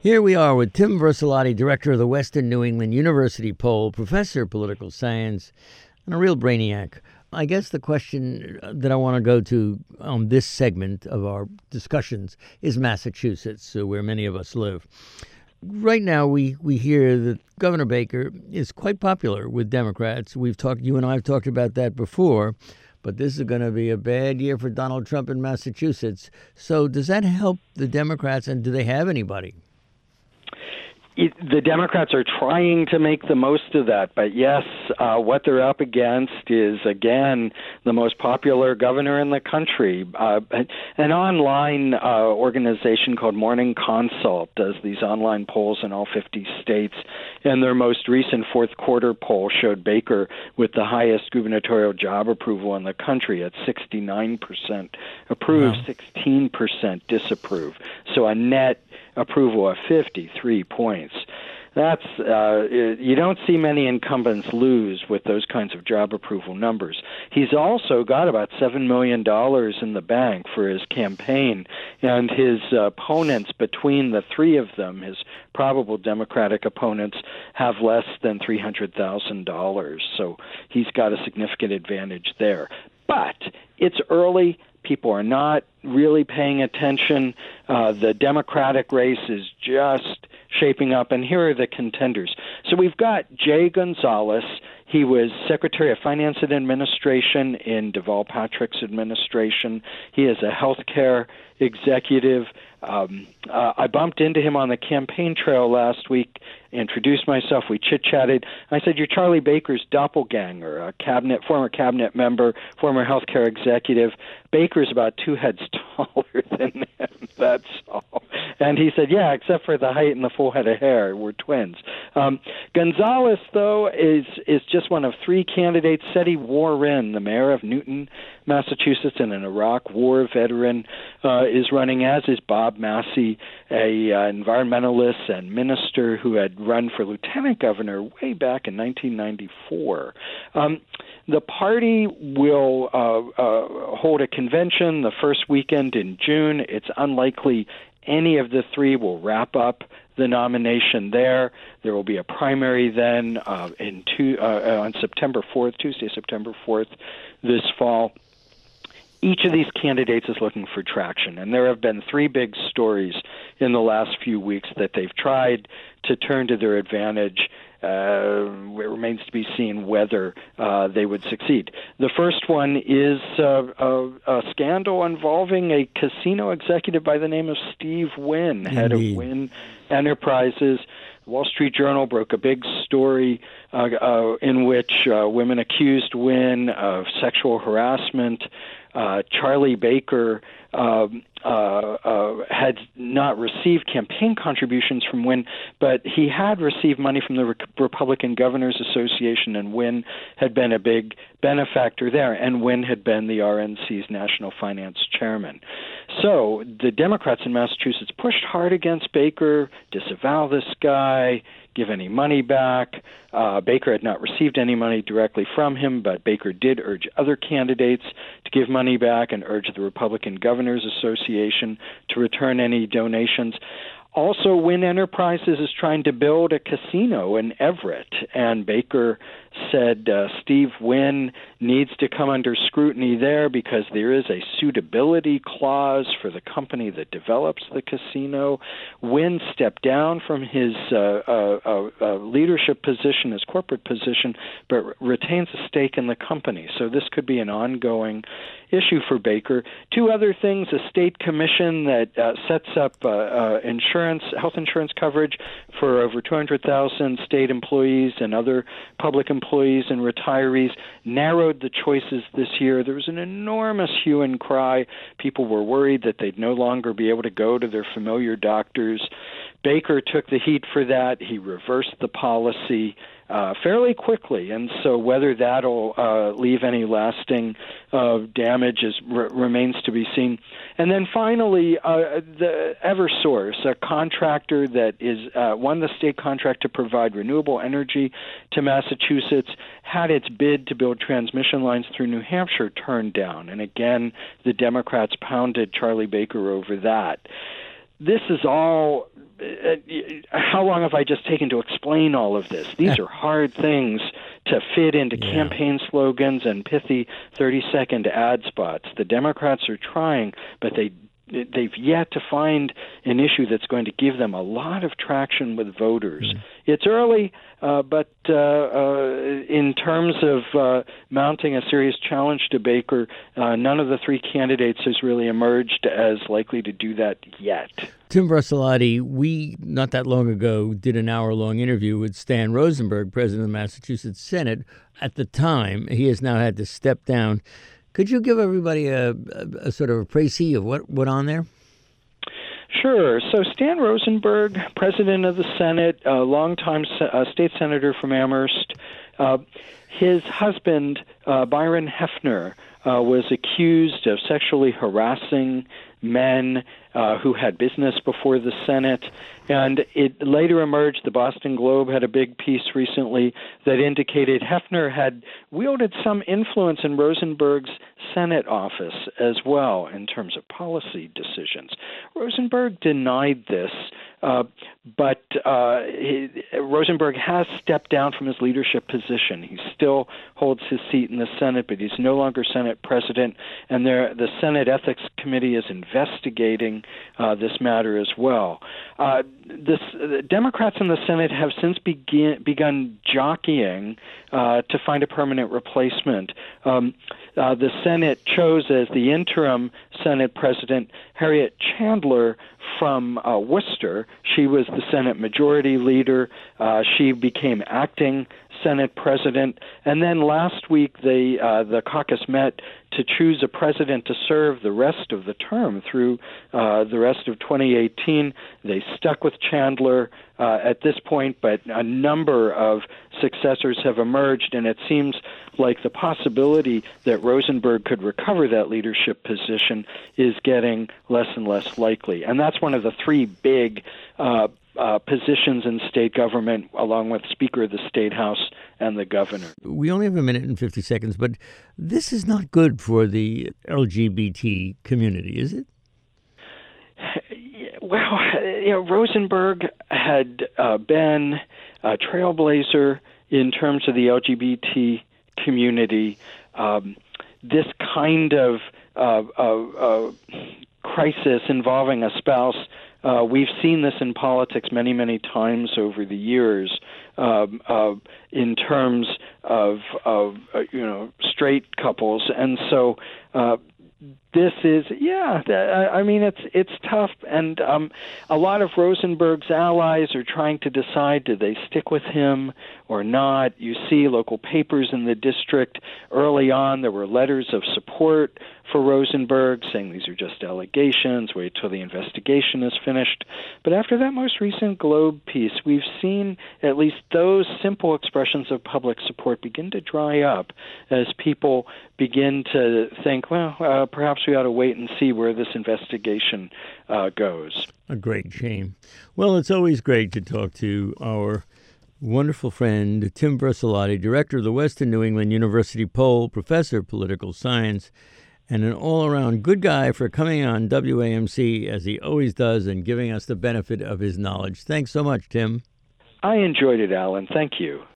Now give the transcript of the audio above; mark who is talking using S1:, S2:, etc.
S1: Here we are with Tim Versilati, director of the Western New England University Poll, professor of political science, and a real brainiac. I guess the question that I want to go to on this segment of our discussions is Massachusetts, where many of us live. Right now, we hear that Governor Baker is quite popular with Democrats. You and I have talked about that before, but this is going to be a bad year for Donald Trump in Massachusetts. So does that help the Democrats, and do they have anybody?
S2: The Democrats are trying to make the most of that, but yes, what they're up against is, again, the most popular governor in the country. An online organization called Morning Consult does these online polls in all 50 states, and their most recent fourth quarter poll showed Baker with the highest gubernatorial job approval in the country at 69% approve, wow. 16% disapprove. So a net approval of 53 points. That's you don't see many incumbents lose with those kinds of job approval numbers. He's also got about $7 million in the bank for his campaign, and his opponents, between the three of them, his probable Democratic opponents, have less than $300,000. So he's got a significant advantage there. But it's early. People are not really paying attention. The Democratic race is just shaping up, and here are the contenders. So we've got Jay Gonzalez. He was Secretary of Finance and Administration in Deval Patrick's administration. He is a healthcare executive. I bumped into him on the campaign trail last week, introduced myself, we chit-chatted. I said, "You're Charlie Baker's doppelganger, a former cabinet member, former healthcare executive. Baker's about 2 heads taller than him, that's all." And he said, "Yeah, except for the height and the full head of hair, we're twins." Gonzalez, though, is just one of 3 candidates. Seti Warren, the mayor of Newton, Massachusetts, and an Iraq War veteran, is running, as is Bob Massey, a environmentalist and minister who had run for lieutenant governor way back in 1994. The party will hold a convention the first weekend in June. It's unlikely any of the 3 will wrap up the nomination there. There will be a primary then on September 4th, Tuesday, September 4th, this fall. Each of these candidates is looking for traction, and there have been 3 big stories in the last few weeks that they've tried to turn to their advantage. It remains to be seen whether they would succeed. The first one is a scandal involving a casino executive by the name of Steve Wynn, head of Wynn Enterprises. The Wall Street Journal broke a big story in which women accused Wynn of sexual harassment. Charlie Baker had not received campaign contributions from Wynn, but he had received money from the Republican Governors Association, and Wynn had been a big benefactor there, and Wynn had been the RNC's national finance chairman. So the Democrats in Massachusetts pushed hard against Baker, disavow this guy, give any money back. Baker had not received any money directly from him, but Baker did urge other candidates to give money back and urge the Republican Governors Association to return any donations. Also, Wynn Enterprises is trying to build a casino in Everett, and Baker said Steve Wynn needs to come under scrutiny there because there is a suitability clause for the company that develops the casino. Wynn stepped down from his leadership position, his corporate position, but retains a stake in the company. So this could be an ongoing issue for Baker. 2 other things: a state commission that sets up health insurance coverage for over 200,000 state employees and other public employees and retirees, narrowed the choices this year. There was an enormous hue and cry. People were worried that they'd no longer be able to go to their familiar doctors. Baker took the heat for that. He reversed the policy fairly quickly, and so whether that'll leave any lasting damage remains to be seen. And then finally, the Eversource, a contractor that won the state contract to provide renewable energy to Massachusetts, had its bid to build transmission lines through New Hampshire turned down. And again, the Democrats pounded Charlie Baker over that. This is all how long have I just taken to explain all of this? These are hard things to fit into campaign slogans and pithy 30-second ad spots. The Democrats are trying, but they've yet to find an issue that's going to give them a lot of traction with voters. It's early, but in terms of mounting a serious challenge to Baker, none of the three candidates has really emerged as likely to do that yet.
S1: Tim Versalati, we, not that long ago, did an hour-long interview with Stan Rosenberg, president of the Massachusetts Senate. At the time, he has now had to step down. Could you give everybody a sort of a précis of what went on there?
S2: Sure. So Stan Rosenberg, president of the Senate, a longtime state senator from Amherst, his husband, Byron Hefner, was accused of sexually harassing men who had business before the Senate. And it later emerged, the Boston Globe had a big piece recently that indicated Hefner had wielded some influence in Rosenberg's Senate office as well in terms of policy decisions. Rosenberg denied this, but Rosenberg has stepped down from his leadership position. He still holds his seat in the Senate, but he's no longer Senate president, and the Senate Ethics Committee is investigating this matter as well. The Democrats in the Senate have since begun jockeying to find a permanent replacement. The Senate chose as the interim Senate president Harriet Chandler from Worcester. She was the Senate Majority Leader. She became acting Senate president. And then last week, the caucus met to choose a president to serve the rest of the term through the rest of 2018. They stuck with Chandler at this point, but a number of successors have emerged, and it seems like the possibility that Rosenberg could recover that leadership position is getting less and less likely. And that's one of the three big positions in state government, along with Speaker of the State House and the governor.
S1: We only have a minute and 50 seconds, but this is not good for the LGBT community, is it?
S2: Well, Rosenberg had been a trailblazer in terms of the LGBT community. This kind of crisis involving a spouse, we've seen this in politics many, many times over the years. In terms of straight couples, and so this is I mean it's tough, and a lot of Rosenberg's allies are trying to decide, do they stick with him or not. You see local papers in the district early on, there were letters of support for Rosenberg saying these are just allegations, wait till the investigation is finished. But after that most recent Globe piece, we've seen at least those simple expressions of public support begin to dry up as people begin to think, well, perhaps we ought to wait and see where this investigation goes.
S1: A great shame. Well, it's always great to talk to our wonderful friend, Tim Versalati, director of the Western New England University Poll, professor of political science, and an all-around good guy for coming on WAMC, as he always does, and giving us the benefit of his knowledge. Thanks so much, Tim.
S2: I enjoyed it, Alan. Thank you.